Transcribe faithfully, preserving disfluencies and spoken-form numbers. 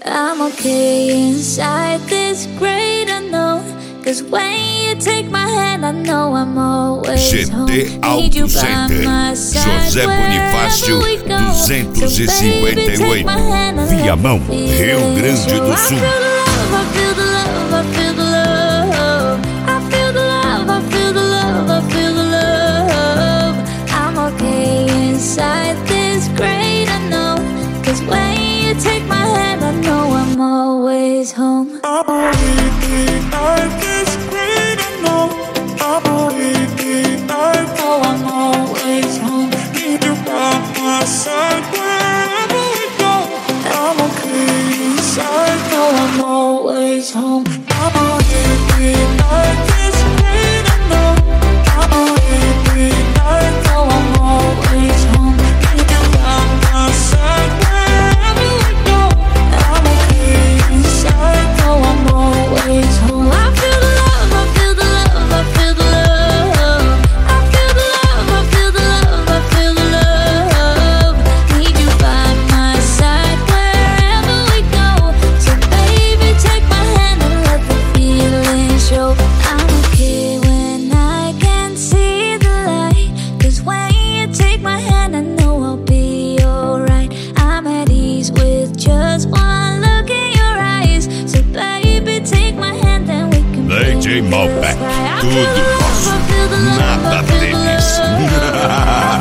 I'm okay inside this great unknown. Cause when you take my hand, I know I'm always home. G T Auto Center, José Bonifácio duzentos e cinquenta e oito, Viamão, Rio Grande do Sul. Inside this great unknown. Cause when you take my hand, I know I'm always home. I'm inside this great unknown. I'm know I'm always home. Need you by my side wherever we go. I'm okay inside, know I'm always home. I'm inside this great unknown. I'm inside, know I'm always home. D J Malbec, tudo nosso, nada deles.